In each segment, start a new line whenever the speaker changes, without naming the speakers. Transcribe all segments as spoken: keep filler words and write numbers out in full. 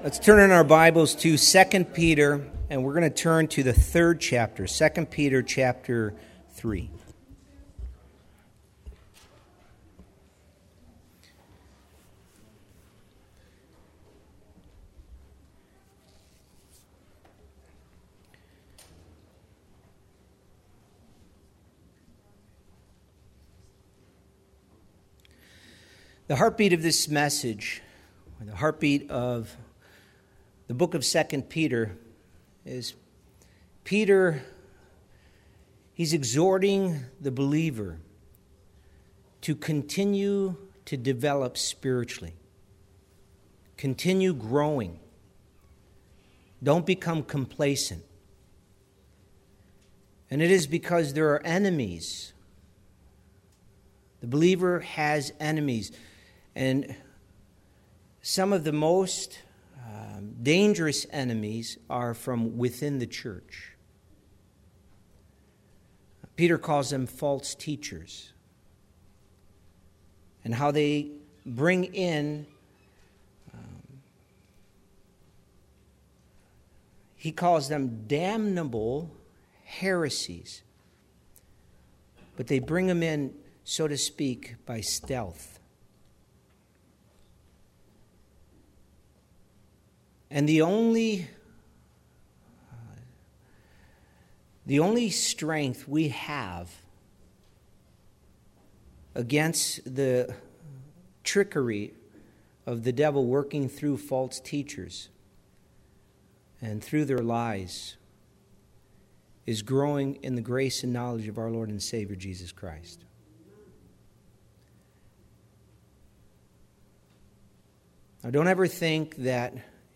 Let's turn in our Bibles to Second Peter, and we're going to turn to the third chapter, Second Peter chapter three. The heartbeat of this message, or the heartbeat of the book of Second Peter, is Peter, he's exhorting the believer to continue to develop spiritually. Continue growing. Don't become complacent. And it is because there are enemies. The believer has enemies. And some of the most um, dangerous enemies are from within the church. Peter calls them false teachers. And how they bring in, um, he calls them damnable heresies. But they bring them in, so to speak, by stealth. And the only, uh, the only strength we have against the trickery of the devil working through false teachers and through their lies is growing in the grace and knowledge of our Lord and Savior Jesus Christ. Now, don't ever think that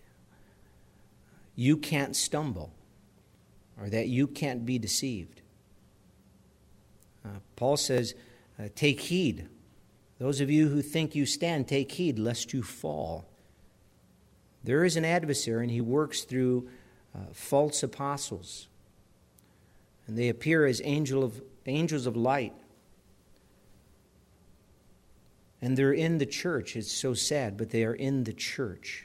you can't stumble or that you can't be deceived. Uh, Paul says, uh, take heed. Those of you who think you stand, take heed lest you fall. There is an adversary, and he works through uh, false apostles. And they appear as angel of, angels of light. And they're in the church. It's so sad, but they are in the church.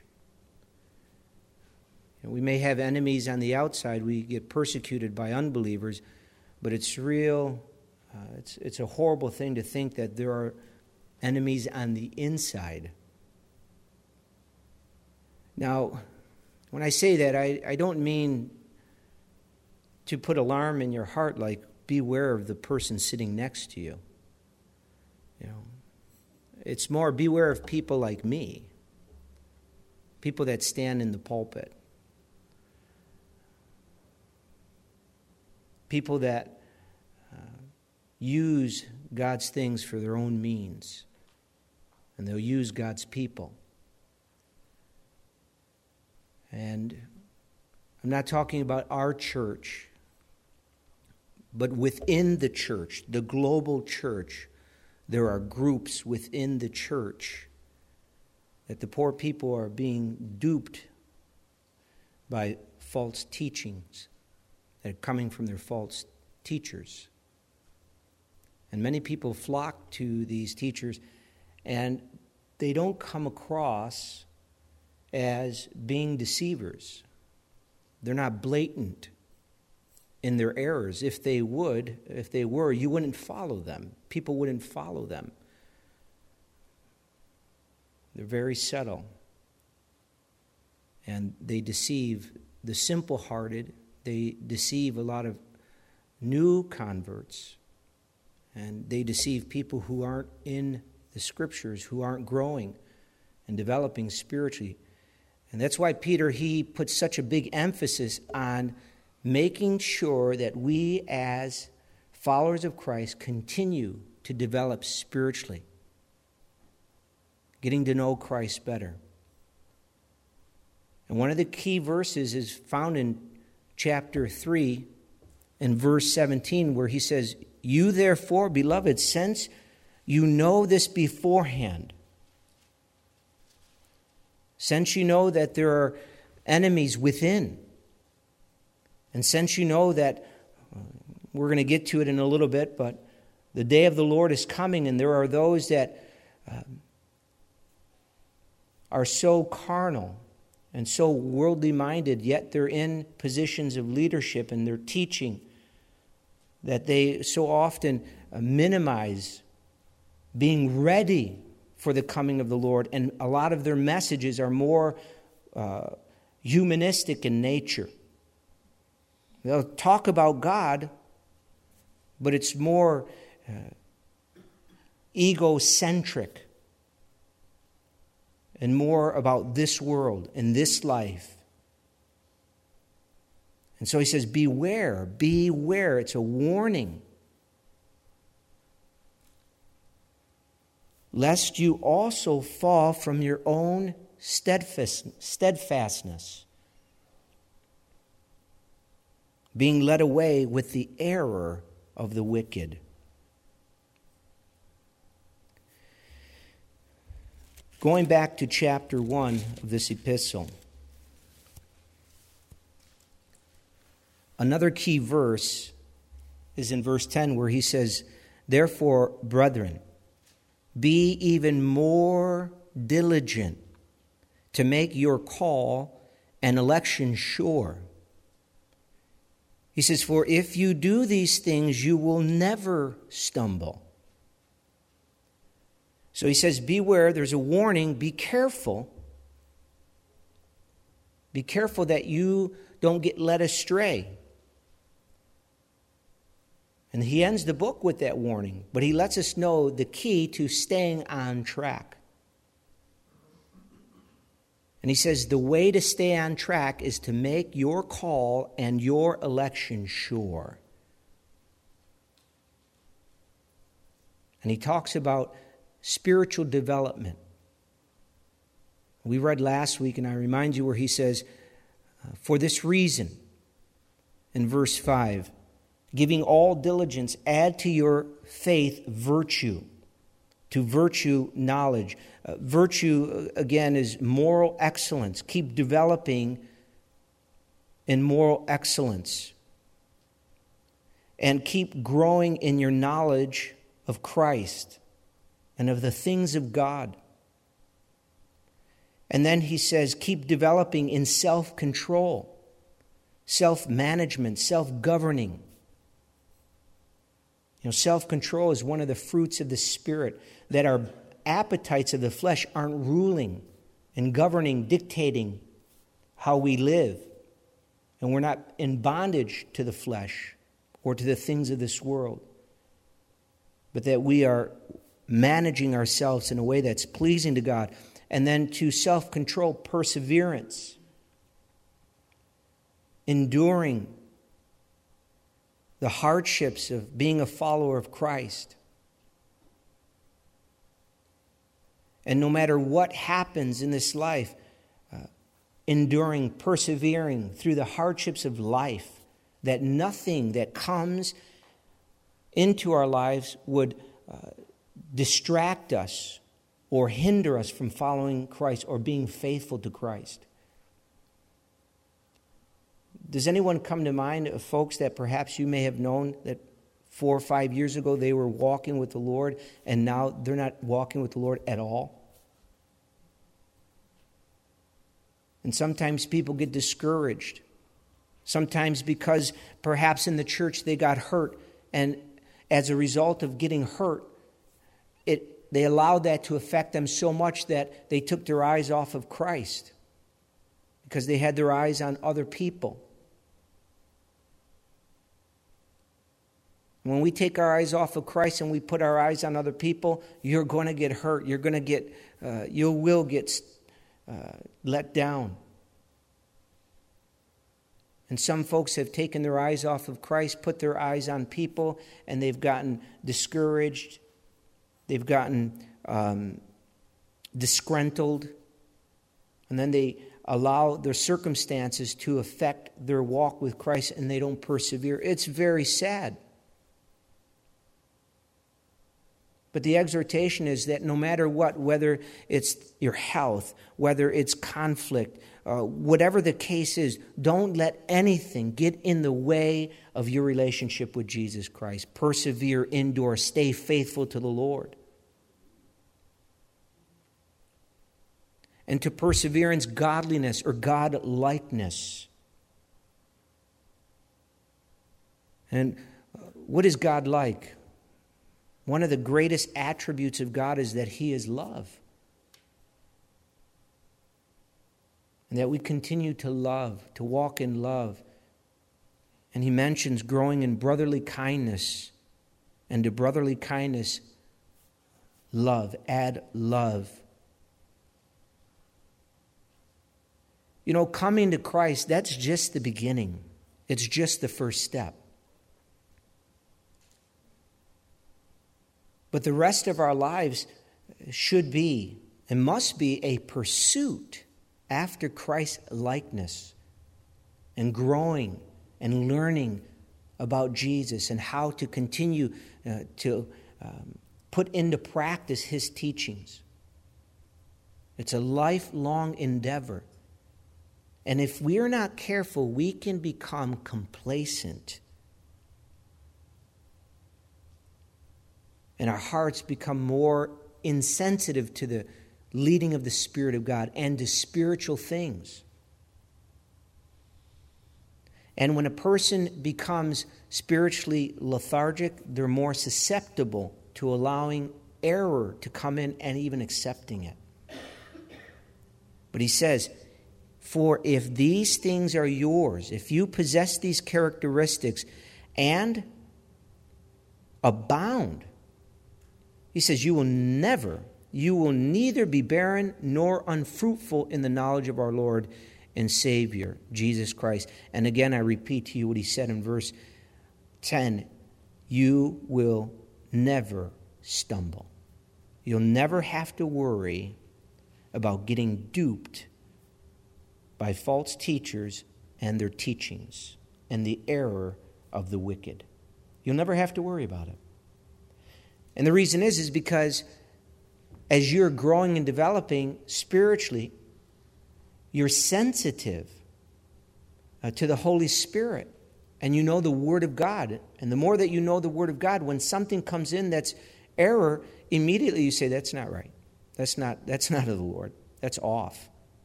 And we may have enemies on the outside. We get persecuted by unbelievers. But it's real, uh, it's, it's a horrible thing to think that there are enemies on the inside. Now, when I say that, I, I don't mean to put alarm in your heart like beware of the person sitting next to you. You know, it's more beware of people like me, people that stand in the pulpit, people that uh, use God's things for their own means, and they'll use God's people. And I'm not talking about our church, but within the church, the global church, there are groups within the church that the poor people are being duped by false teachings that are coming from their false teachers. And many people flock to these teachers, and they don't come across as being deceivers. They're not blatant in their errors. If they would, if they were, you wouldn't follow them. People wouldn't follow them. They're very subtle. And they deceive the simple-hearted. They deceive a lot of new converts. And they deceive people who aren't in the Scriptures, who aren't growing and developing spiritually. And that's why Peter, he puts such a big emphasis on making sure that we as followers of Christ continue to develop spiritually, getting to know Christ better. And one of the key verses is found in chapter three and verse seventeen, where he says, "You therefore, beloved, since you know this beforehand, since you know that there are enemies within, and since you know that," we're going to get to it in a little bit, but the day of the Lord is coming, and there are those that um, are so carnal and so worldly minded, yet they're in positions of leadership and they're teaching, that they so often minimize being ready for the coming of the Lord. And a lot of their messages are more uh, humanistic in nature. They'll talk about God, but it's more uh, egocentric and more about this world and this life. And so he says, beware, beware. It's a warning. Lest you also fall from your own steadfast, steadfastness, being led away with the error of the wicked. Going back to chapter one of this epistle, another key verse is in verse ten, where he says, therefore, brethren, be even more diligent to make your call and election sure. He says, for if you do these things, you will never stumble. So he says, beware, there's a warning, be careful. Be careful that you don't get led astray. And he ends the book with that warning, but he lets us know the key to staying on track. And he says the way to stay on track is to make your call and your election sure. And he talks about spiritual development. We read last week, and I remind you where he says, for this reason, in verse five, giving all diligence, add to your faith virtue. To virtue, knowledge. Uh, virtue, again, is moral excellence. Keep developing in moral excellence. And keep growing in your knowledge of Christ and of the things of God. And then he says, keep developing in self-control, self-management, self-governing. You know, self-control is one of the fruits of the Spirit, that our appetites of the flesh aren't ruling and governing, dictating how we live. And we're not in bondage to the flesh or to the things of this world, but that we are managing ourselves in a way that's pleasing to God. And then to self-control, perseverance, enduring the hardships of being a follower of Christ. And no matter what happens in this life, uh, enduring, persevering through the hardships of life, that nothing that comes into our lives would uh, distract us or hinder us from following Christ or being faithful to Christ. Does anyone come to mind of folks that perhaps you may have known that four or five years ago they were walking with the Lord and now they're not walking with the Lord at all? And sometimes people get discouraged. Sometimes because perhaps in the church they got hurt, and as a result of getting hurt, it they allowed that to affect them so much that they took their eyes off of Christ because they had their eyes on other people. When we take our eyes off of Christ and we put our eyes on other people, you're going to get hurt. You're going to get, uh, you will get uh, let down. And some folks have taken their eyes off of Christ, put their eyes on people, and they've gotten discouraged. They've gotten um, disgruntled. And then they allow their circumstances to affect their walk with Christ, and they don't persevere. It's very sad. But the exhortation is that no matter what, whether it's your health, whether it's conflict, uh, whatever the case is, don't let anything get in the way of your relationship with Jesus Christ. Persevere, endure, stay faithful to the Lord. and to perseverance, godliness or God-likeness. And what is God like? One of the greatest attributes of God is that He is love. And that we continue to love, to walk in love. And He mentions growing in brotherly kindness. And to brotherly kindness, love. Add love. You know, coming to Christ, that's just the beginning. It's just the first step. But the rest of our lives should be and must be a pursuit after Christ's likeness and growing and learning about Jesus and how to continue uh, to um, put into practice His teachings. It's a lifelong endeavor. And if we are not careful, we can become complacent. And our hearts become more insensitive to the leading of the Spirit of God and to spiritual things. And when a person becomes spiritually lethargic, they're more susceptible to allowing error to come in and even accepting it. But he says, for if these things are yours, if you possess these characteristics and abound, he says, you will never, you will neither be barren nor unfruitful in the knowledge of our Lord and Savior, Jesus Christ. And again, I repeat to you what he said in verse ten. You will never stumble. You'll never have to worry about getting duped by false teachers and their teachings and the error of the wicked. You'll never have to worry about it. And the reason is, is because as you're growing and developing spiritually, you're sensitive uh, to the Holy Spirit. And you know the Word of God. And the more that you know the Word of God, when something comes in that's error, immediately you say, that's not right. That's not, that's not of the Lord. That's off.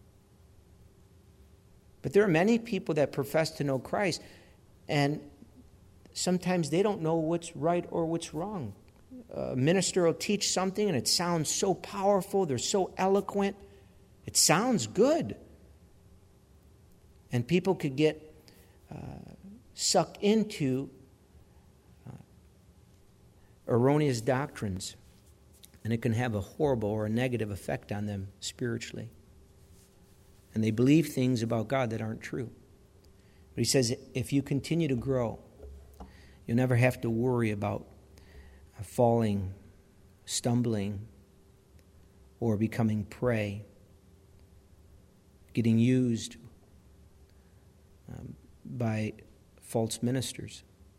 But there are many people that profess to know Christ, and sometimes they don't know what's right or what's wrong. A minister will teach something and it sounds so powerful, they're so eloquent, it sounds good. And people could get uh, sucked into uh, erroneous doctrines, and it can have a horrible or a negative effect on them spiritually. And they believe things about God that aren't true. But he says, if you continue to grow, you'll never have to worry about falling, stumbling, or becoming prey, getting used um, by false ministers.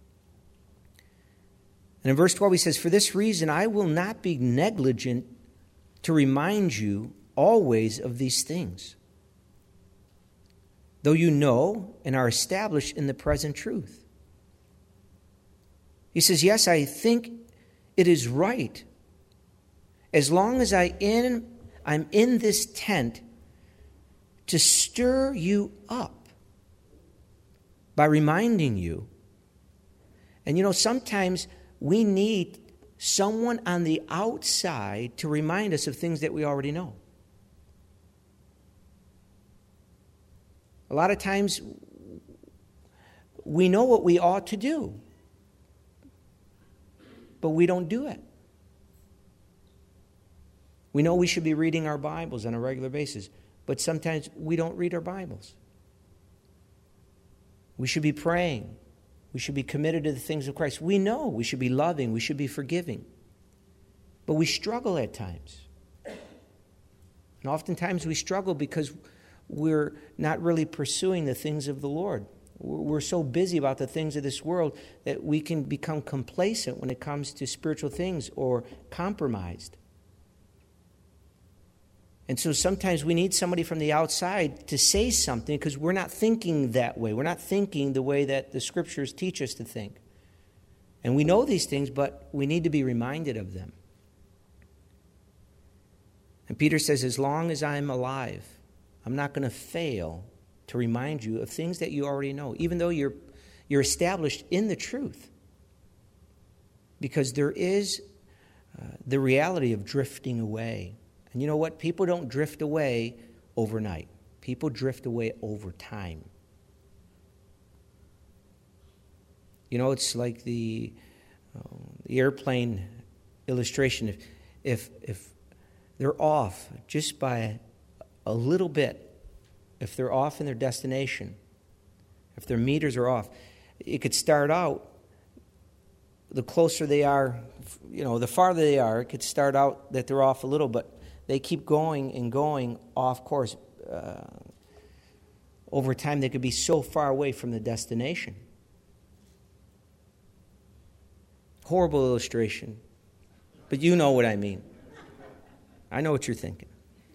And in verse twelve he says, for this reason I will not be negligent to remind you always of these things, though you know and are established in the present truth. He says, yes, I think it is right, as long as I in, I'm in this tent, to stir you up by reminding you. And you know, sometimes we need someone on the outside to remind us of things that we already know. A lot of times we know what we ought to do, but we don't do it. We know we should be reading our Bibles on a regular basis, but sometimes we don't read our Bibles. We should be praying. We should be committed to the things of Christ. We know we should be loving. We should be forgiving. But we struggle at times. And oftentimes we struggle because we're not really pursuing the things of the Lord. We're so busy about the things of this world that we can become complacent when it comes to spiritual things or compromised. And so sometimes we need somebody from the outside to say something because we're not thinking that way. We're not thinking the way that the Scriptures teach us to think. And we know these things, but we need to be reminded of them. And Peter says, as long as I'm alive, I'm not going to fail to remind you of things that you already know, even though you're, you're established in the truth. Because there is uh, the reality of drifting away. And you know what? People don't drift away overnight. People drift away over time. You know, it's like the, uh, the airplane illustration. If, if, if they're off just by a little bit, if they're off in their destination, if their meters are off, it could start out, the closer they are, you know, the farther they are, it could start out that they're off a little, but they keep going and going off course. Uh, over time, they could be so far away from the destination. Horrible illustration, but you know what I mean. I know what you're thinking.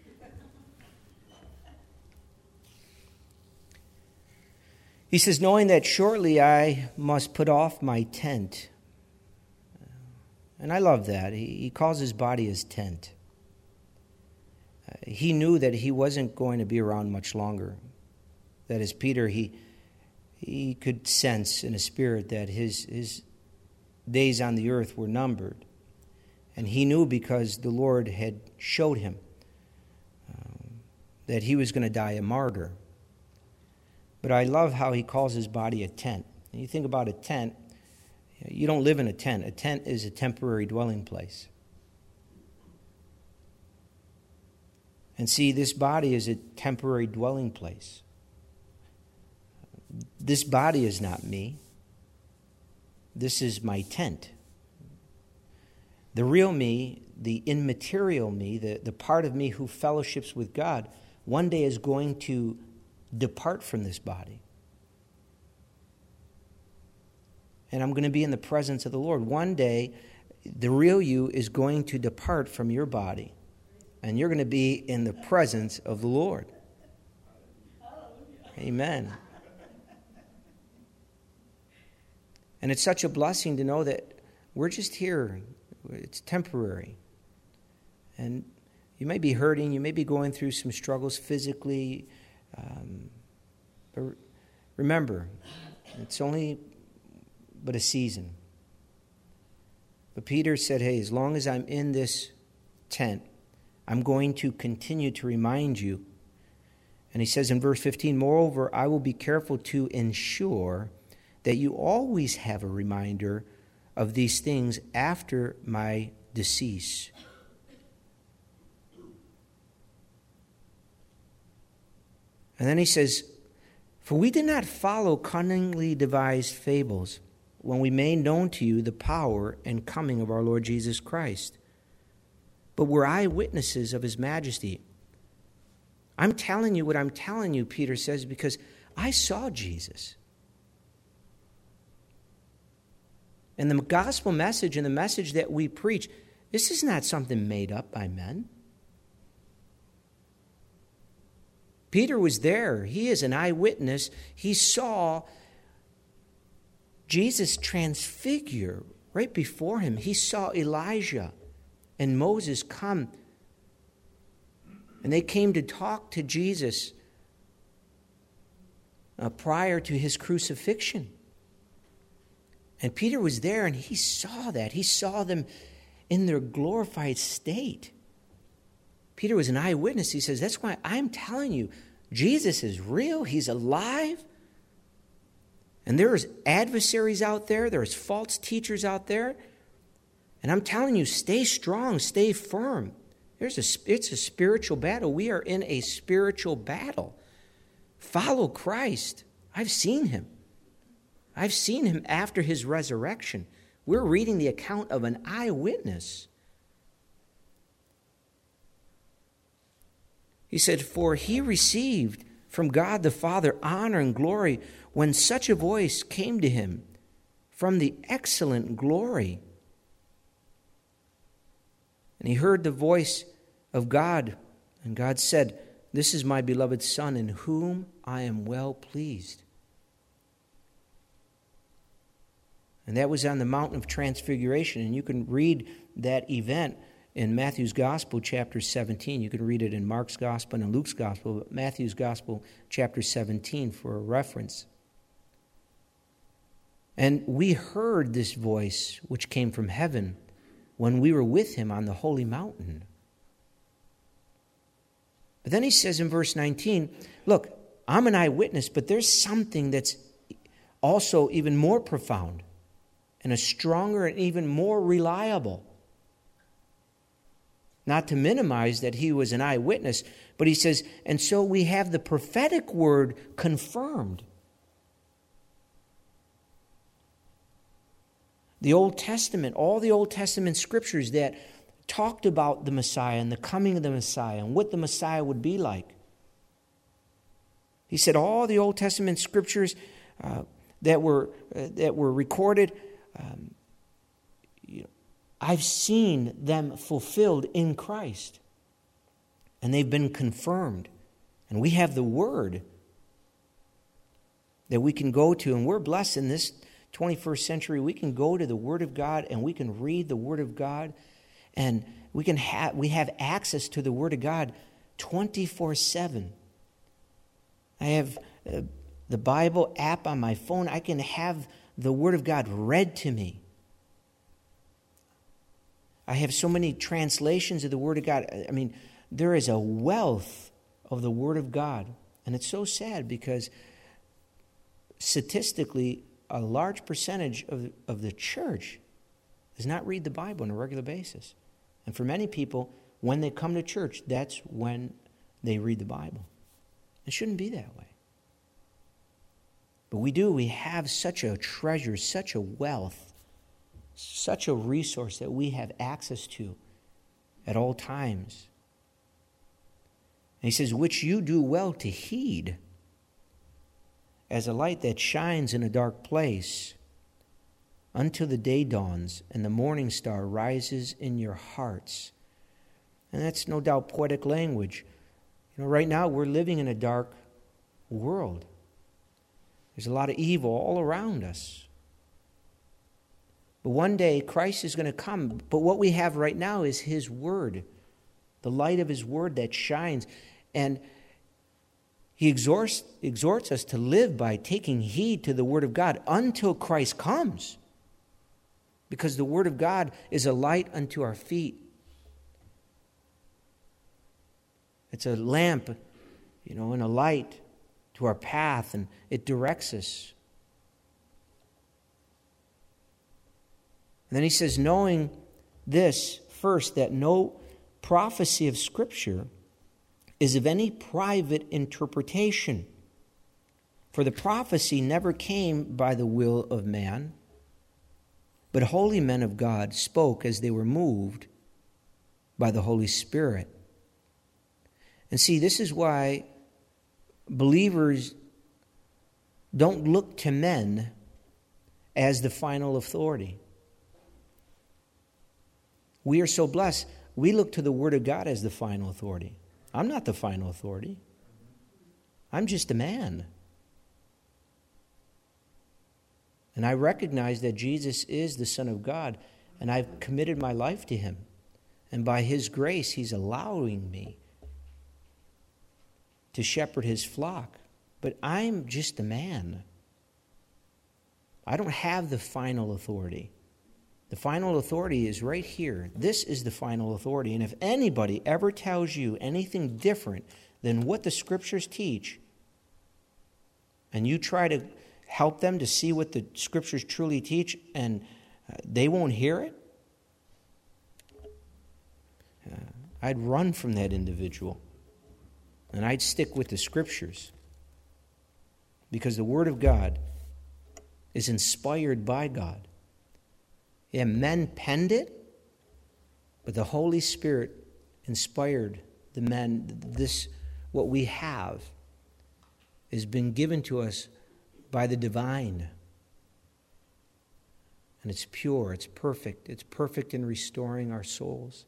He says, knowing that shortly I must put off my tent. And I love that. He, he calls his body his tent. Uh, he knew that he wasn't going to be around much longer. That as Peter, he he could sense in a spirit that his his days on the earth were numbered. And he knew because the Lord had showed him um, that he was going to die a martyr. But I love how he calls his body a tent. And you think about a tent, you don't live in a tent. A tent is a temporary dwelling place. And see, this body is a temporary dwelling place. This body is not me. This is my tent. The real me, the immaterial me, the, the part of me who fellowships with God, one day is going to depart from this body. And I'm going to be in the presence of the Lord. One day, the real you is going to depart from your body. And you're going to be in the presence of the Lord. Amen. And it's such a blessing to know that we're just here. It's temporary. And you may be hurting. You may be going through some struggles physically. Um, but remember, it's only but a season. But Peter said, hey, as long as I'm in this tent, I'm going to continue to remind you. And he says in verse fifteen, moreover, I will be careful to ensure that you always have a reminder of these things after my decease. And then he says, for we did not follow cunningly devised fables when we made known to you the power and coming of our Lord Jesus Christ, but were eyewitnesses of his majesty. I'm telling you what I'm telling you, Peter says, because I saw Jesus. And the gospel message and the message that we preach, this is not something made up by men. Peter was there. He is an eyewitness. He saw Jesus transfigure right before him. He saw Elijah and Moses come. And they came to talk to Jesus uh, prior to his crucifixion. And Peter was there and he saw that. He saw them in their glorified state. Peter was an eyewitness. He says, that's why I'm telling you, Jesus is real. He's alive. And there's adversaries out there. There's false teachers out there. And I'm telling you, stay strong, stay firm. There's a, it's a spiritual battle. We are in a spiritual battle. Follow Christ. I've seen him. I've seen him after his resurrection. We're reading the account of an eyewitness. He said, for he received from God the Father honor and glory when such a voice came to him from the excellent glory. And he heard the voice of God, and God said, this is my beloved Son, in whom I am well pleased. And that was on the mountain of transfiguration. And you can read that event in Matthew's Gospel, chapter seventeen. You can read it in Mark's Gospel and Luke's Gospel, but Matthew's Gospel, chapter seventeen, for a reference. And we heard this voice which came from heaven when we were with him on the holy mountain. But then he says in verse nineteen, look, I'm an eyewitness, but there's something that's also even more profound and a stronger and even more reliable. Not to minimize that he was an eyewitness, but he says, and so we have the prophetic word confirmed. The Old Testament, all the Old Testament scriptures that talked about the Messiah and the coming of the Messiah and what the Messiah would be like. He said all the Old Testament scriptures uh, that were uh, that were recorded, um, you know, I've seen them fulfilled in Christ. And they've been confirmed. And we have the Word that we can go to. And we're blessed in this twenty-first century. We can go to the Word of God and we can read the Word of God. And we can have we have access to the Word of God twenty-four seven. I have uh, the Bible app on my phone. I can have the Word of God read to me. I have so many translations of the Word of God. I mean, there is a wealth of the Word of God. And it's so sad because statistically, a large percentage of, of the church does not read the Bible on a regular basis. And for many people, when they come to church, that's when they read the Bible. It shouldn't be that way. But we do. We have such a treasure, such a wealth, such a resource that we have access to at all times. And he says, which you do well to heed as a light that shines in a dark place until the day dawns and the morning star rises in your hearts. And that's no doubt poetic language. You know, right now we're living in a dark world. There's a lot of evil all around us. But one day Christ is going to come. But what we have right now is His Word, the light of His Word that shines. And He exhorts, exhorts us to live by taking heed to the Word of God until Christ comes. Because the Word of God is a light unto our feet. It's a lamp, you know, and a light to our path, and it directs us. And then he says, knowing this first, that no prophecy of Scripture is of any private interpretation. For the prophecy never came by the will of man, but holy men of God spoke as they were moved by the Holy Spirit. And see, this is why believers don't look to men as the final authority. We are so blessed. We look to the Word of God as the final authority. I'm not the final authority. I'm just a man. And I recognize that Jesus is the Son of God, and I've committed my life to Him. And by His grace, He's allowing me to shepherd His flock. But I'm just a man. I don't have the final authority. The final authority is right here. This is the final authority. And if anybody ever tells you anything different than what the Scriptures teach, and you try to help them to see what the Scriptures truly teach, and uh, they won't hear it, uh, I'd run from that individual. And I'd stick with the Scriptures. Because the Word of God is inspired by God. Yeah, men penned it, but the Holy Spirit inspired the men. This, what we have, has been given to us by the divine. And it's pure, it's perfect. It's perfect in restoring our souls.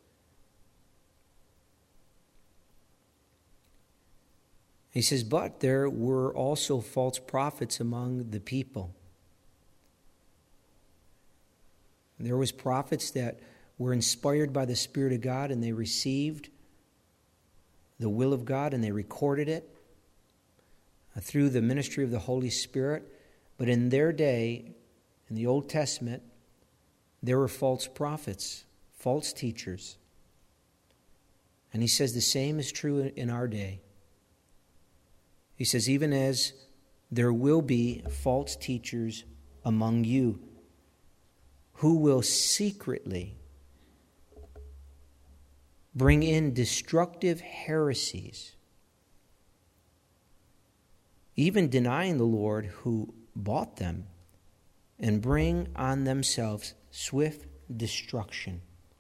He says, but there were also false prophets among the people. There was prophets that were inspired by the Spirit of God, and they received the will of God, and they recorded it uh, through the ministry of the Holy Spirit. But in their day, in the Old Testament, there were false prophets, false teachers. And he says the same is true in our day. He says, even as there will be false teachers among you who will secretly bring in destructive heresies, even denying the Lord who bought them, and bring on themselves swift destruction.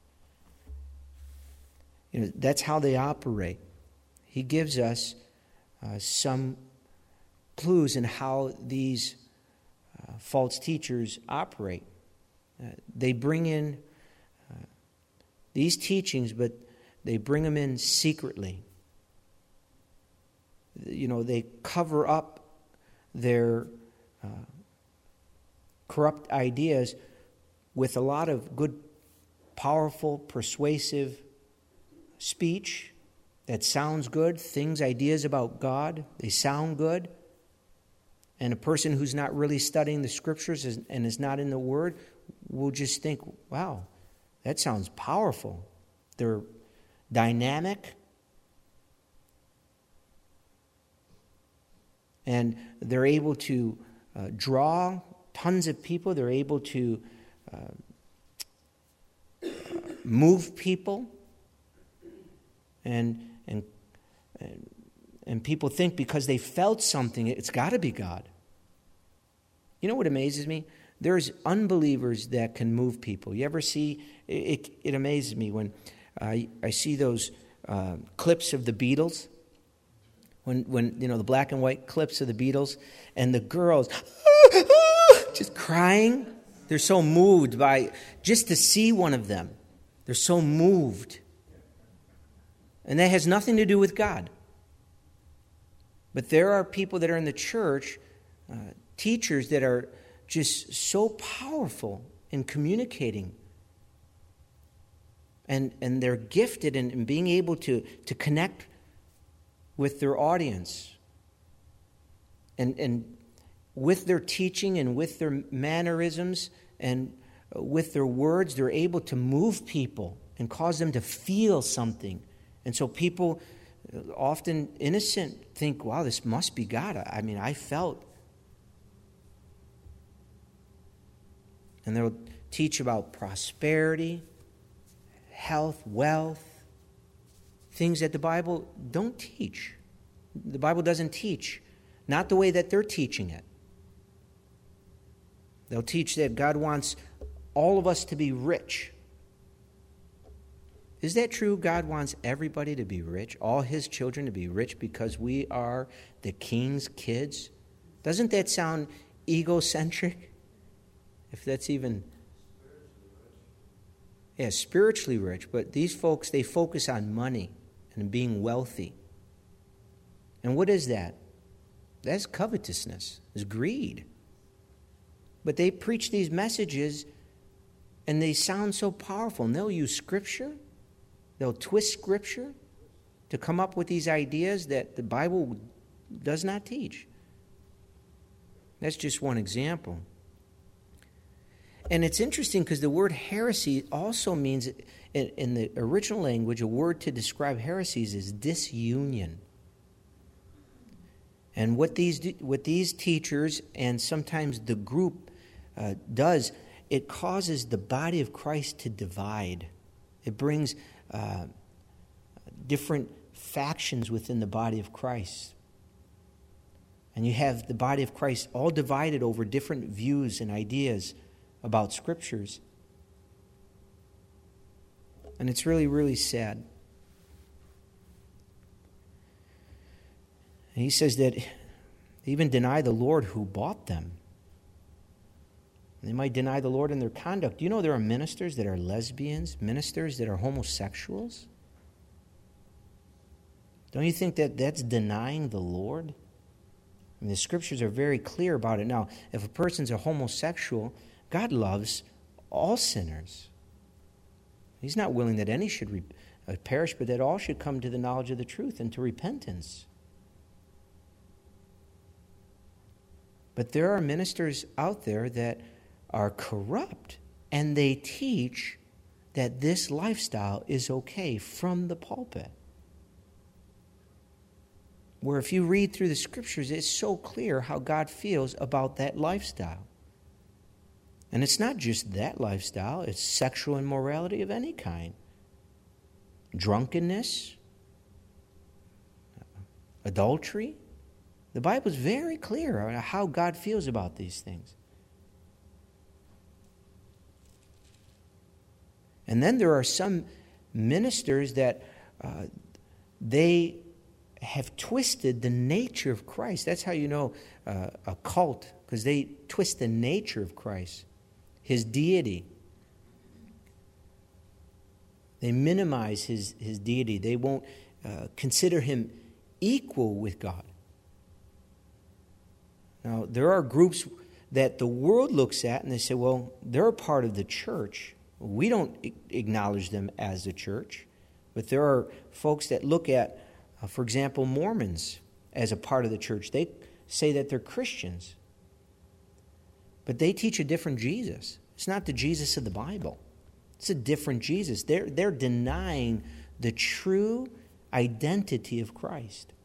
You know, that's how they operate. He gives us uh, some clues in how these uh, false teachers operate. Uh, they bring in uh, these teachings, but they bring them in secretly. You know, they cover up their uh, corrupt ideas with a lot of good, powerful, persuasive speech that sounds good, things, ideas about God, they sound good. And a person who's not really studying the Scriptures and is not in the Word will just think, wow, that sounds powerful. They're dynamic. And they're able to uh, draw tons of people. They're able to uh, uh, move people. And, and, and, and people think because they felt something, it's got to be God. You know what amazes me? There's unbelievers that can move people. You ever see, it, it, it amazes me when I, I see those uh, clips of the Beatles. When, when you know, the black and white clips of the Beatles, and the girls just crying. They're so moved by, just to see one of them. They're so moved. And that has nothing to do with God. But there are people that are in the church, uh, teachers that are just so powerful in communicating. And, and they're gifted in, in being able to, to connect with their audience. And, and with their teaching and with their mannerisms and with their words, they're able to move people and cause them to feel something. And so people, often innocent, think, wow, this must be God. I mean, I felt. And they'll teach about prosperity, health, wealth, things that the Bible don't teach. The Bible doesn't teach, not the way that they're teaching it. They'll teach that God wants all of us to be rich. Is that true? God wants everybody to be rich, all his children to be rich because we are the king's kids? Doesn't that sound egocentric? If that's even... Yeah, spiritually rich. But these folks, they focus on money and being wealthy. And what is that? That's covetousness. It's greed. But they preach these messages and they sound so powerful. And they'll use Scripture. They'll twist Scripture to come up with these ideas that the Bible does not teach. That's just one example. And it's interesting because the word heresy also means, in, in the original language, a word to describe heresies is disunion. And what these what these teachers and sometimes the group uh, does, it causes the body of Christ to divide. It brings uh, different factions within the body of Christ. And you have the body of Christ all divided over different views and ideas about Scriptures. And it's really, really sad. And he says that they even deny the Lord who bought them. They might deny the Lord in their conduct. Do you know there are ministers that are lesbians, ministers that are homosexuals? Don't you think that that's denying the Lord? I mean, the Scriptures are very clear about it. Now, if a person's a homosexual, God loves all sinners. He's not willing that any should re- uh, perish, but that all should come to the knowledge of the truth and to repentance. But there are ministers out there that are corrupt, and they teach that this lifestyle is okay from the pulpit. Where if you read through the scriptures, it's so clear how God feels about that lifestyle. And it's not just that lifestyle, it's sexual immorality of any kind. Drunkenness, adultery. The Bible is very clear on how God feels about these things. And then there are some ministers that uh, they have twisted the nature of Christ. That's how you know uh, a cult, because they twist the nature of Christ, his deity. They minimize his, his deity. They won't uh, consider him equal with God. Now, there are groups that the world looks at and they say, well, they're a part of the church. We don't acknowledge them as the church. But there are folks that look at, uh, for example, Mormons as a part of the church. They say that they're Christians. But they teach a different Jesus. It's not the Jesus of the Bible. It's a different Jesus. They're, they're denying the true identity of Christ.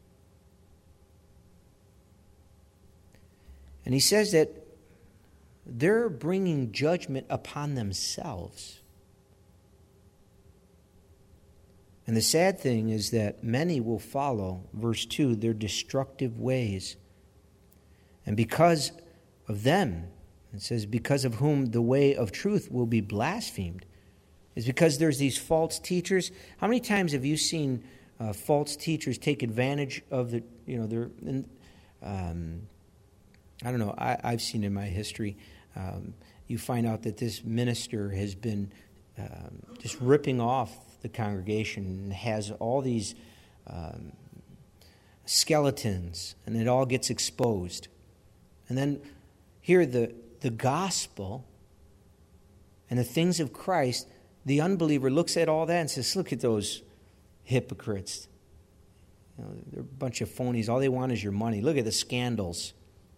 And he says that they're bringing judgment upon themselves. And the sad thing is that many will follow, verse two, their destructive ways. And because of them, it says, because of whom the way of truth will be blasphemed. It's because there's these false teachers. How many times have you seen uh, false teachers take advantage of the, you know, their, um, I don't know, I, I've seen in my history, um, you find out that this minister has been um, just ripping off the congregation and has all these um, skeletons, and it all gets exposed. And then here the, the gospel and the things of Christ, the unbeliever looks at all that and says, look at those hypocrites. You know, they're a bunch of phonies. All they want is your money. Look at the scandals.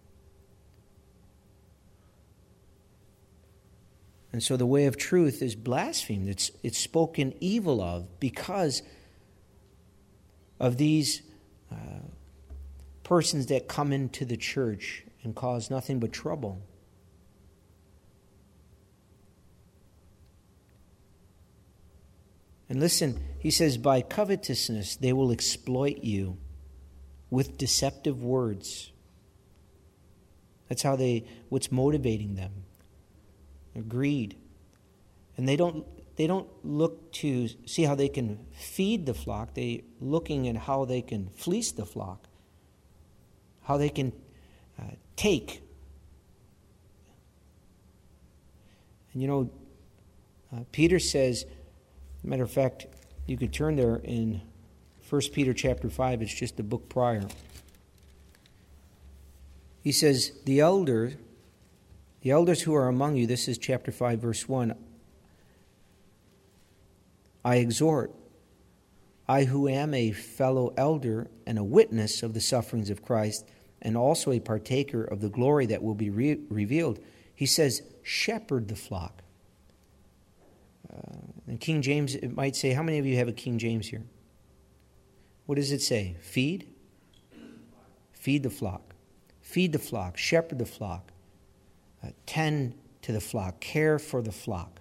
And so the way of truth is blasphemed. It's, it's spoken evil of because of these uh, persons that come into the church and cause nothing but trouble. And listen, he says, by covetousness they will exploit you with deceptive words. That's how they, what's motivating them. Greed. And they don't they don't look to see how they can feed the flock. They're looking at how they can fleece the flock, how they can uh, take. And you know, uh, Peter says, matter of fact, you could turn there in First Peter chapter five. It's just the book prior. He says, the elder... The elders who are among you, this is chapter five, verse one. I exhort, I who am a fellow elder and a witness of the sufferings of Christ, and also a partaker of the glory that will be re- revealed. He says, shepherd the flock. Uh, in King James, it might say, how many of you have a King James here? What does it say? Feed? Feed the flock. Feed the flock. Shepherd the flock. Uh, tend to the flock, care for the flock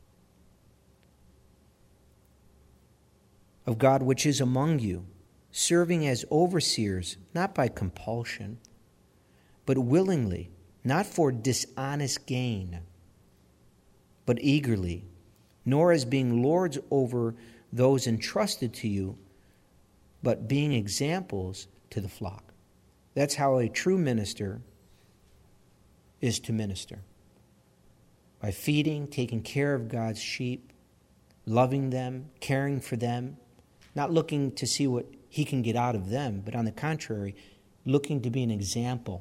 of God which is among you, serving as overseers, not by compulsion, but willingly, not for dishonest gain, but eagerly, nor as being lords over those entrusted to you, but being examples to the flock. That's how a true minister is to minister. By feeding, taking care of God's sheep, loving them, caring for them, not looking to see what he can get out of them, but on the contrary, looking to be an example,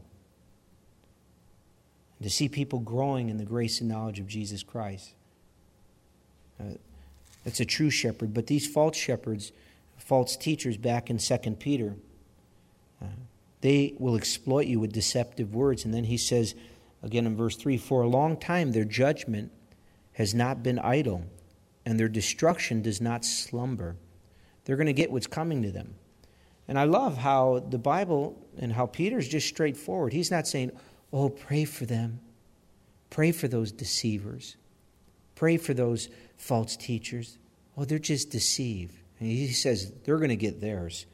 to see people growing in the grace and knowledge of Jesus Christ. Uh, That's a true shepherd. But these false shepherds, false teachers back in Second Peter, uh, they will exploit you with deceptive words. And then he says, again in verse three, for a long time their judgment has not been idle, and their destruction does not slumber. They're going to get what's coming to them. And I love how the Bible and how Peter's just straightforward. He's not saying, oh, pray for them. Pray for those deceivers. Pray for those false teachers. Oh, they're just deceived. And he says they're going to get theirs.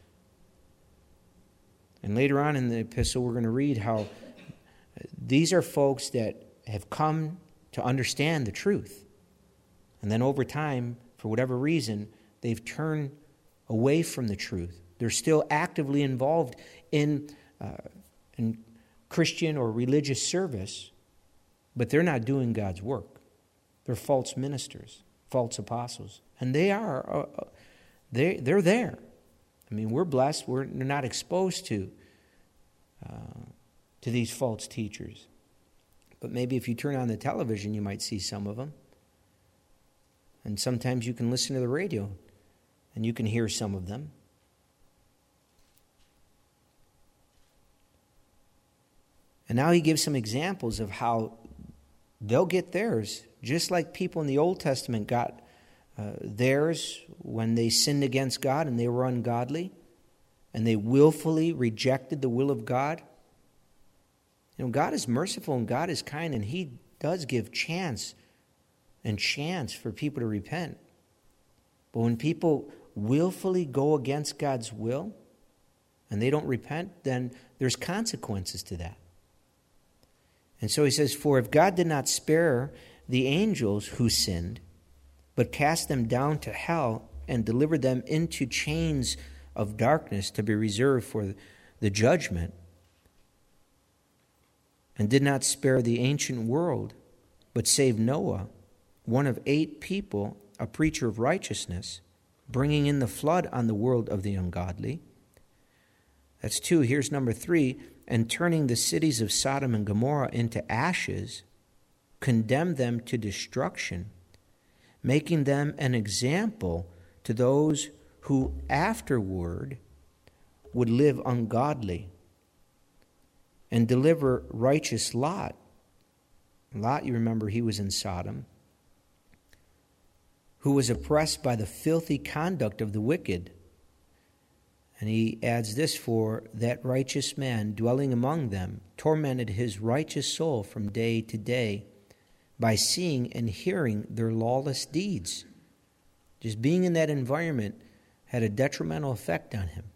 And later on in the epistle, we're going to read how these are folks that have come to understand the truth. And then over time, for whatever reason, they've turned away from the truth. They're still actively involved in, uh, in Christian or religious service, but they're not doing God's work. They're false ministers, false apostles. And they are, uh, they, they're there. I mean, we're blessed. We're not exposed to, uh, to these false teachers. But maybe if you turn on the television, you might see some of them. And sometimes you can listen to the radio, and you can hear some of them. And now he gives some examples of how they'll get theirs, just like people in the Old Testament got uh, theirs when they sinned against God and they were ungodly, and they willfully rejected the will of God. You know, God is merciful and God is kind, and he does give chance and chance for people to repent. But when people willfully go against God's will and they don't repent, then there's consequences to that. And so he says, for if God did not spare the angels who sinned, but cast them down to hell and delivered them into chains of darkness to be reserved for the judgment, and did not spare the ancient world, but saved Noah, one of eight people, a preacher of righteousness, bringing in the flood on the world of the ungodly. That's two. Here's number three. And turning the cities of Sodom and Gomorrah into ashes, condemned them to destruction, making them an example to those who afterward would live ungodly, and deliver righteous Lot. Lot, you remember, he was in Sodom, who was oppressed by the filthy conduct of the wicked. And he adds this, for that righteous man dwelling among them tormented his righteous soul from day to day by seeing and hearing their lawless deeds. Just being in that environment had a detrimental effect on him.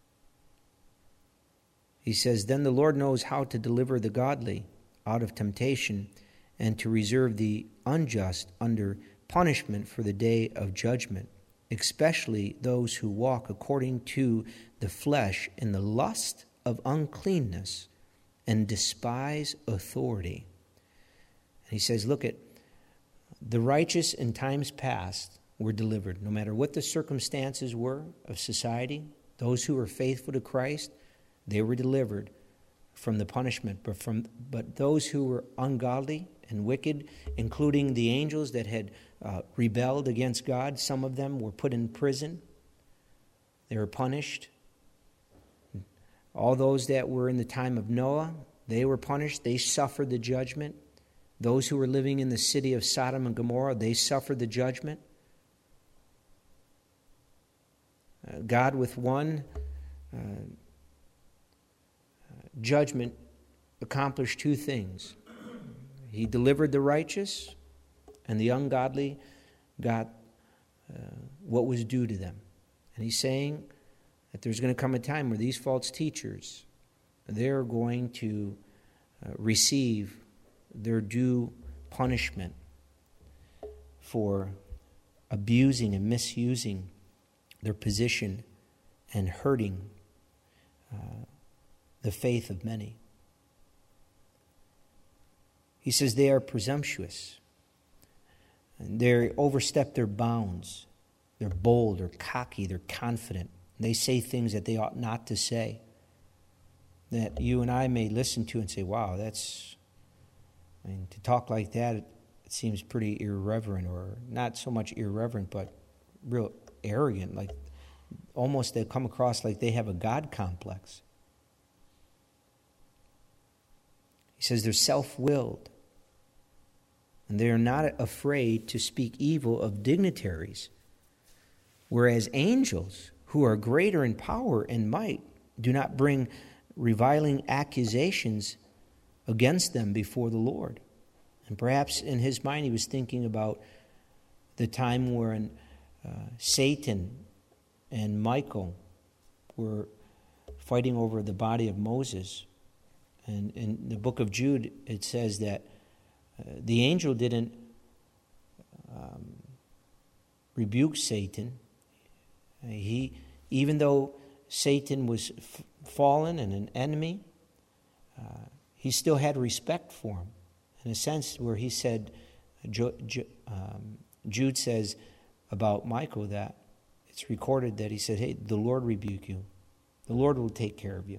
He says, then the Lord knows how to deliver the godly out of temptation and to reserve the unjust under punishment for the day of judgment, especially those who walk according to the flesh in the lust of uncleanness and despise authority. And he says, look, at the righteous in times past were delivered, no matter what the circumstances were of society. Those who were faithful to Christ, they were delivered from the punishment. But from but those who were ungodly and wicked, including the angels that had uh, rebelled against God, some of them were put in prison. They were punished. All those that were in the time of Noah, they were punished. They suffered the judgment. Those who were living in the city of Sodom and Gomorrah, they suffered the judgment. Uh, God, with one uh, judgment, accomplished two things. He delivered the righteous, and the ungodly got uh, what was due to them. And he's saying that there's going to come a time where these false teachers, they're going to uh, receive their due punishment for abusing and misusing their position and hurting uh, the faith of many. He says they are presumptuous. And they overstep their bounds. They're bold, they're cocky, they're confident. They say things that they ought not to say, that you and I may listen to and say, wow, that's, I mean, to talk like that, it, it seems pretty irreverent, or not so much irreverent, but real arrogant, like almost they come across like they have a God complex. He says they're self-willed, and they are not afraid to speak evil of dignitaries, whereas angels, who are greater in power and might, do not bring reviling accusations against them before the Lord. And perhaps in his mind he was thinking about the time when uh, Satan and Michael were fighting over the body of Moses. And in the book of Jude, it says that uh, the angel didn't um, rebuke Satan. He, even though Satan was f- fallen and an enemy, uh, he still had respect for him. In a sense where he said, Jo, Jo, um, Jude says about Michael that it's recorded that he said, hey, the Lord rebuke you. The Lord will take care of you.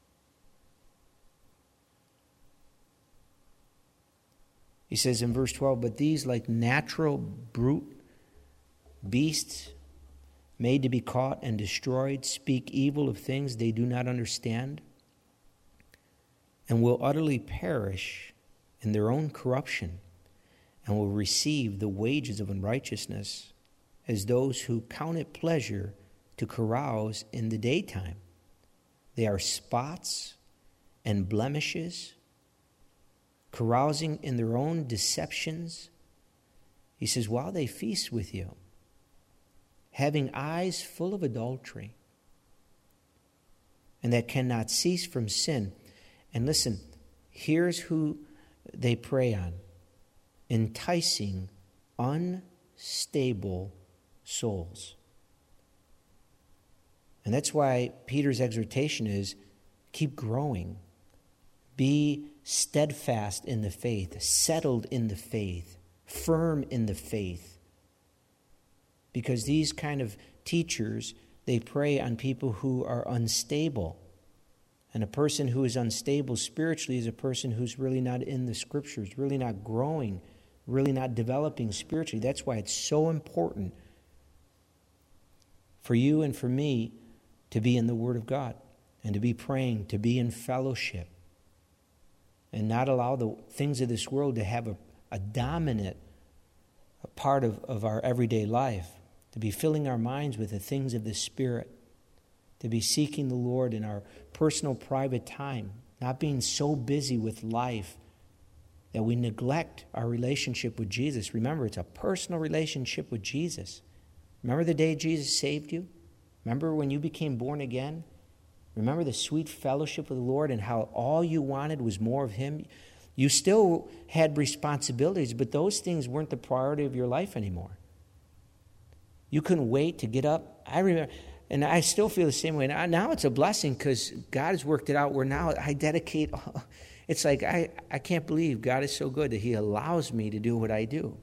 He says in verse twelve, but these, like natural brute beasts, made to be caught and destroyed, speak evil of things they do not understand, and will utterly perish in their own corruption, and will receive the wages of unrighteousness, as those who count it pleasure to carouse in the daytime. They are spots and blemishes, carousing in their own deceptions. He says, while they feast with you, having eyes full of adultery, and that cannot cease from sin. And listen, here's who they prey on: enticing unstable souls. And that's why Peter's exhortation is, keep growing. Be steadfast in the faith, settled in the faith, firm in the faith. Because these kind of teachers, they prey on people who are unstable. And a person who is unstable spiritually is a person who's really not in the Scriptures, really not growing, really not developing spiritually. That's why it's so important for you and for me to be in the Word of God and to be praying, to be in fellowship, and not allow the things of this world to have a, a dominant part of, of our everyday life, to be filling our minds with the things of the Spirit, to be seeking the Lord in our personal, private time, not being so busy with life that we neglect our relationship with Jesus. Remember, it's a personal relationship with Jesus. Remember the day Jesus saved you? Remember when you became born again? Remember the sweet fellowship with the Lord and how all you wanted was more of Him? You still had responsibilities, but those things weren't the priority of your life anymore. You couldn't wait to get up. I remember, and I still feel the same way. Now, now it's a blessing because God has worked it out where now I dedicate. It's like I, I can't believe God is so good that He allows me to do what I do.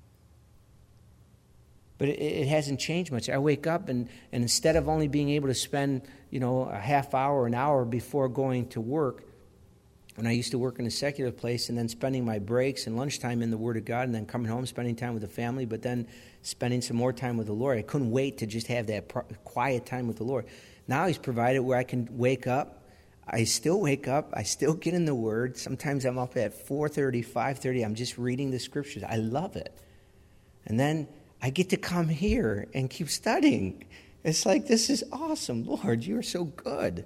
But it, it hasn't changed much. I wake up and, and instead of only being able to spend, you know, a half hour, an hour before going to work, when I used to work in a secular place, and then spending my breaks and lunchtime in the Word of God, and then coming home, spending time with the family, but then spending some more time with the Lord. I couldn't wait to just have that quiet time with the Lord. Now He's provided where I can wake up. I still wake up. I still get in the Word. Sometimes I'm up at four thirty, five thirty. I'm just reading the Scriptures. I love it. And then I get to come here and keep studying. It's like, this is awesome. Lord, you are so good.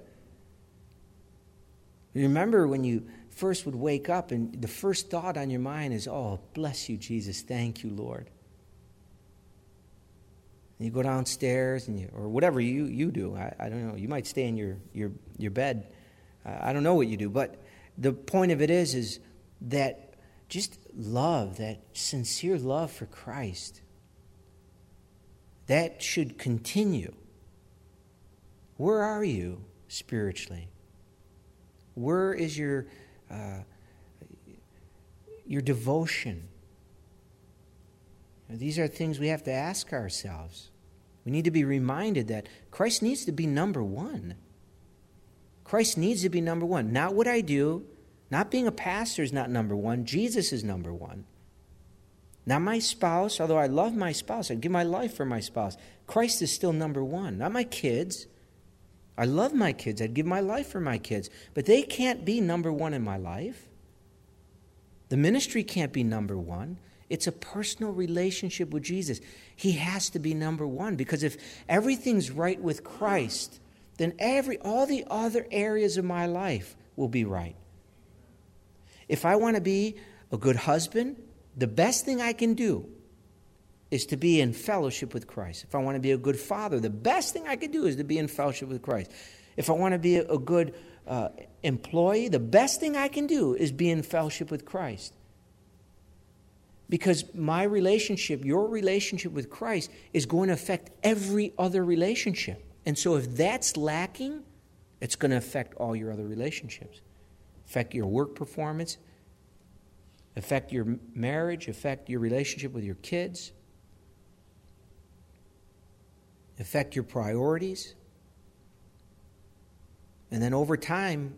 Remember when you first would wake up and the first thought on your mind is, oh, bless you, Jesus. Thank you, Lord. And you go downstairs and you, or whatever you, you do. I, I don't know. You might stay in your, your, your bed. Uh, I don't know what you do. But the point of it is, is that just love, that sincere love for Christ, that should continue. Where are you spiritually? Where is your uh, your devotion? These are things we have to ask ourselves. We need to be reminded that Christ needs to be number one. Christ needs to be number one. Not what I do. Not being a pastor is not number one. Jesus is number one. Not my spouse, although I love my spouse. I'd give my life for my spouse. Christ is still number one. Not my kids. I love my kids. I'd give my life for my kids. But they can't be number one in my life. The ministry can't be number one. It's a personal relationship with Jesus. He has to be number one, because if everything's right with Christ, then every all the other areas of my life will be right. If I want to be a good husband, the best thing I can do is to be in fellowship with Christ. If I want to be a good father, the best thing I can do is to be in fellowship with Christ. If I want to be a, a good uh, employee, the best thing I can do is be in fellowship with Christ. Because my relationship, your relationship with Christ, is going to affect every other relationship. And so if that's lacking, it's going to affect all your other relationships. Affect your work performance, affect your marriage, affect your relationship with your kids, affect your priorities. And then over time,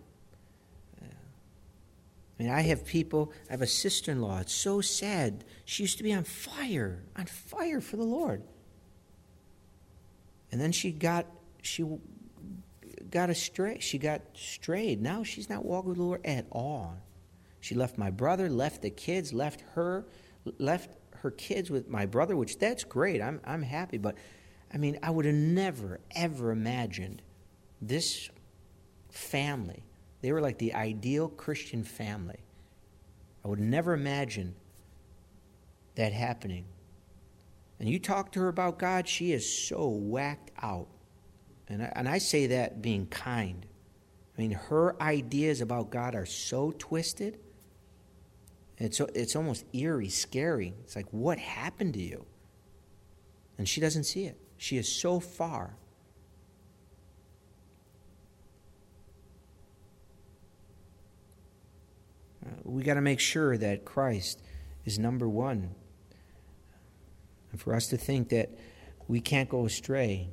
I mean, I have people, I have a sister-in-law, it's so sad. She used to be on fire, on fire for the Lord. And then she got, she got astray, she got strayed. Now she's not walking with the Lord at all. She left my brother, left the kids, left her, left her kids with my brother, which that's great. I'm I'm happy. But, I mean, I would have never, ever imagined this family. They were like the ideal Christian family. I would never imagine that happening. And you talk to her about God, she is so whacked out. And I, and I say that being kind. I mean, her ideas about God are so twisted. It's, it's almost eerie, scary. It's like, what happened to you? And she doesn't see it. She is so far. Uh, we got to make sure that Christ is number one. And for us to think that we can't go astray.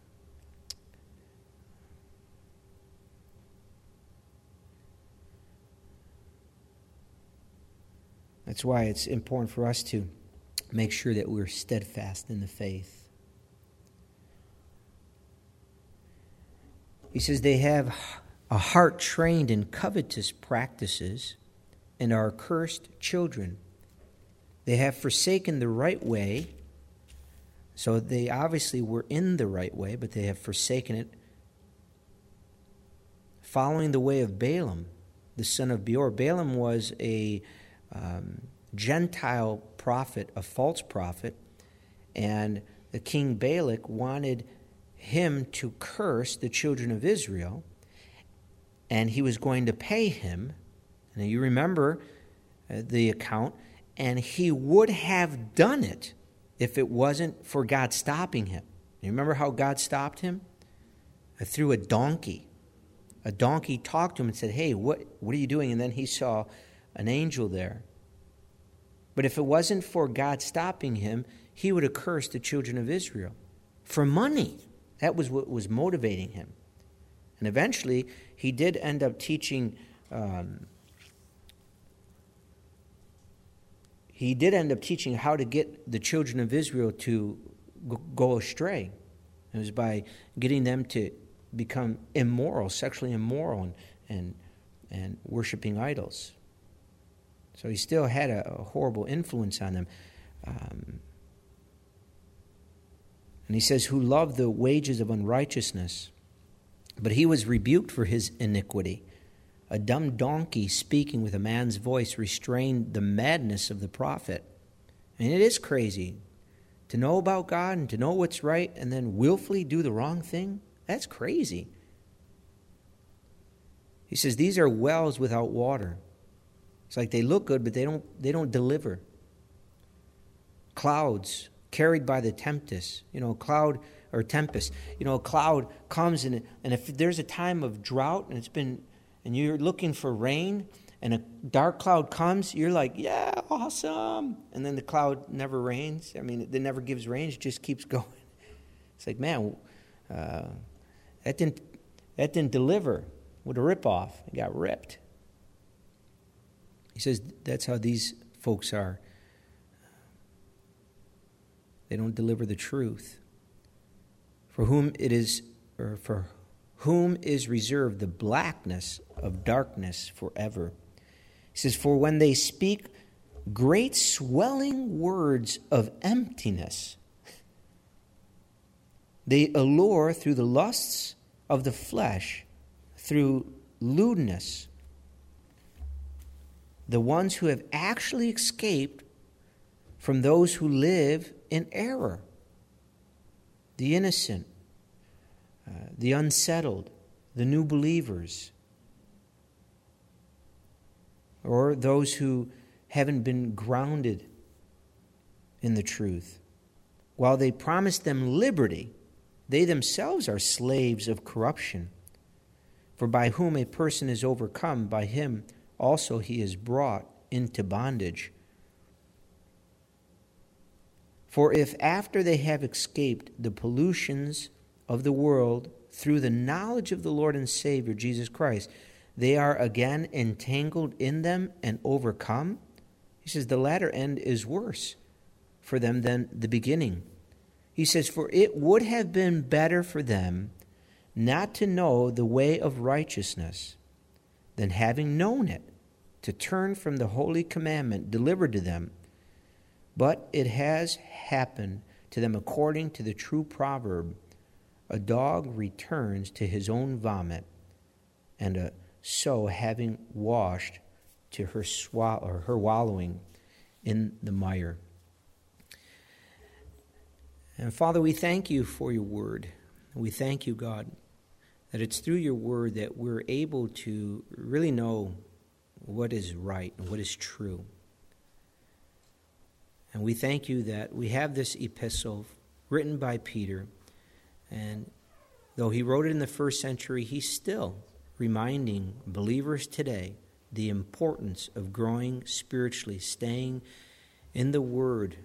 That's why it's important for us to make sure that we're steadfast in the faith. He says they have a heart trained in covetous practices and are accursed children. They have forsaken the right way. So they obviously were in the right way, but they have forsaken it, following the way of Balaam, the son of Beor. Balaam was a um, Gentile prophet, a false prophet, and the king Balak wanted him to curse the children of Israel, and he was going to pay him. Now you remember uh, the account, and he would have done it if it wasn't for God stopping him. You remember how God stopped him? Uh, through a donkey. A donkey talked to him and said, hey, what, what are you doing? And then he saw an angel there. But if it wasn't for God stopping him, he would have cursed the children of Israel for money. That was what was motivating him. And eventually, he did end up teaching... Um, He did end up teaching how to get the children of Israel to go astray. It was by getting them to become immoral, sexually immoral, and and, and worshiping idols. So he still had a, a horrible influence on them. Um, and he says, who loved the wages of unrighteousness, but he was rebuked for his iniquity. A dumb donkey speaking with a man's voice restrained the madness of the prophet. I mean, it is crazy to know about God and to know what's right and then willfully do the wrong thing. That's crazy. He says these are wells without water. It's like they look good, but they don't they don't deliver. Clouds carried by the tempest. You know, cloud or tempest. You know, a cloud comes and and if there's a time of drought and it's been and you're looking for rain, and a dark cloud comes, you're like, yeah, awesome. And then the cloud never rains. I mean, it never gives rain. It just keeps going. It's like, man, uh, that didn't that didn't deliver. What a ripoff. It got ripped. He says that's how these folks are. They don't deliver the truth. For whom it is, or for whom is reserved the blackness of darkness forever. He says, for when they speak great swelling words of emptiness, they allure through the lusts of the flesh, through lewdness, the ones who have actually escaped from those who live in error, the innocent, uh, the unsettled, the new believers, or those who haven't been grounded in the truth. While they promise them liberty, they themselves are slaves of corruption. For by whom a person is overcome, by him also he is brought into bondage. For if after they have escaped the pollutions of the world through the knowledge of the Lord and Savior Jesus Christ, they are again entangled in them and overcome, he says the latter end is worse for them than the beginning. He says, for it would have been better for them not to know the way of righteousness than having known it, to turn from the holy commandment delivered to them. But it has happened to them according to the true proverb, a dog returns to his own vomit, and a sow having washed to her swallow or her wallowing in the mire. And Father, we thank you for your word. We thank you, God, that it's through your word that we're able to really know what is right and what is true. And we thank you that we have this epistle written by Peter, and though he wrote it in the first century, he's still reminding believers today the importance of growing spiritually, staying in the Word,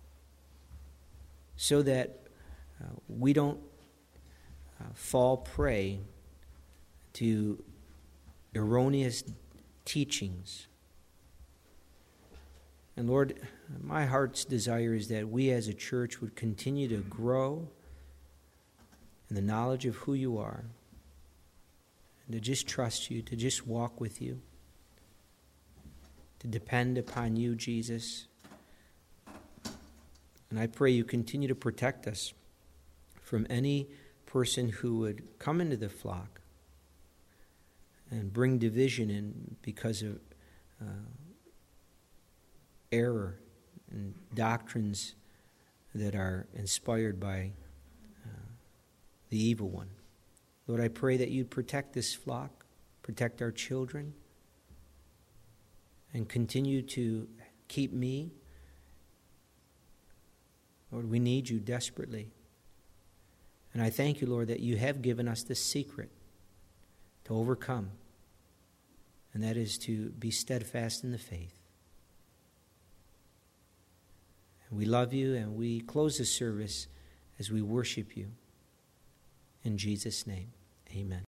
so that uh, we don't uh, fall prey to erroneous teachings. And Lord, my heart's desire is that we as a church would continue to grow in the knowledge of who you are, and to just trust you, to just walk with you, to depend upon you, Jesus. And I pray you continue to protect us from any person who would come into the flock and bring division in because of uh, error and doctrines that are inspired by uh, the evil one. Lord, I pray that you'd protect this flock, protect our children, and continue to keep me. Lord, we need you desperately. And I thank you, Lord, that you have given us the secret to overcome, and that is to be steadfast in the faith. And we love you, and we close the service as we worship you. In Jesus' name, amen.